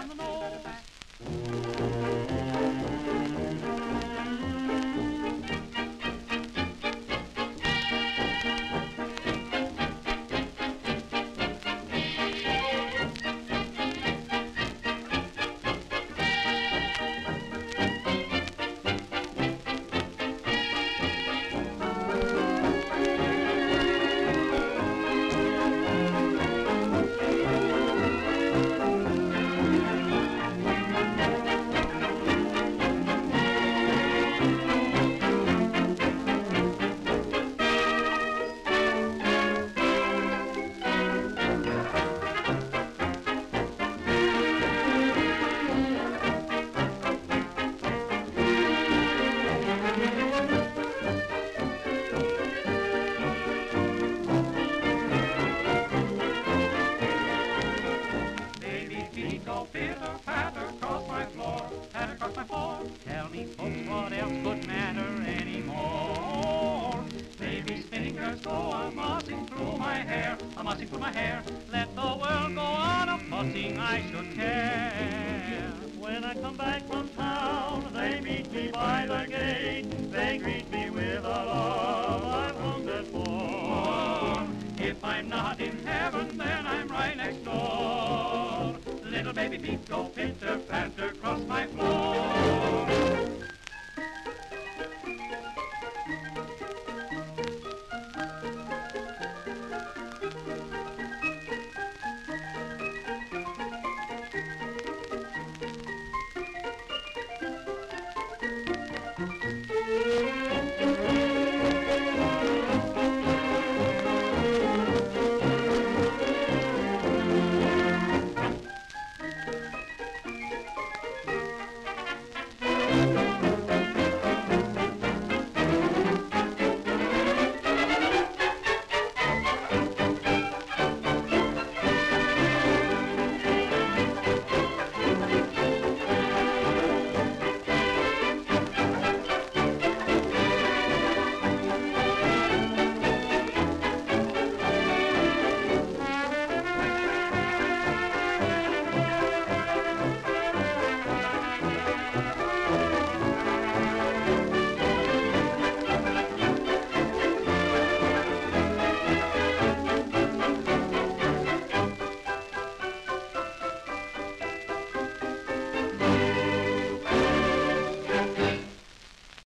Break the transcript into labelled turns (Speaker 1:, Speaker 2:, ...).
Speaker 1: on the nose. Go pitter patter across my floor, patter across my floor. Tell me, folks, what else could matter anymore? Baby's fingers go a-mossing through my hair, a-mossing through my hair. Let the world go on a-fussing, I should care. When I come back from town, they meet me by the gate. They greet me with a love I've hungered for. If I'm not in heaven, then I'm right next door. Little baby feet go pitter-patter across my floor.